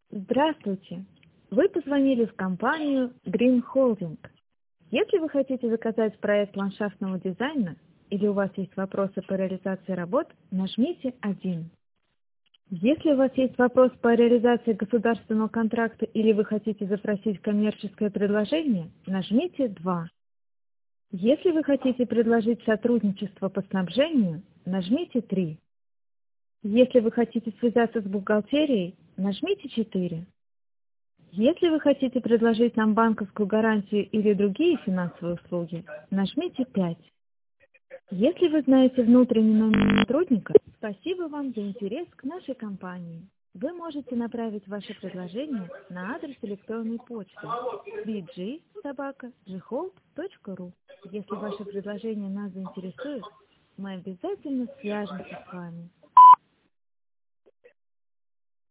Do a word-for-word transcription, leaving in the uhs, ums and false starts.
Здравствуйте! Вы позвонили в компанию Green Holding. Если вы хотите заказать проект ландшафтного дизайна или у вас есть вопросы по реализации работ, нажмите один. Если у вас есть вопрос по реализации государственного контракта или вы хотите запросить коммерческое предложение, нажмите два. Если вы хотите предложить сотрудничество по снабжению, нажмите три. Если вы хотите связаться с бухгалтерией, нажмите четыре. Если вы хотите предложить нам банковскую гарантию или другие финансовые услуги, нажмите пять. Если вы знаете внутренний номер сотрудника, спасибо вам за интерес к нашей компании. Вы можете направить ваше предложение на адрес электронной почты би джи собака джи холд точка ру. Если ваше предложение нас заинтересует, мы обязательно свяжемся с вами.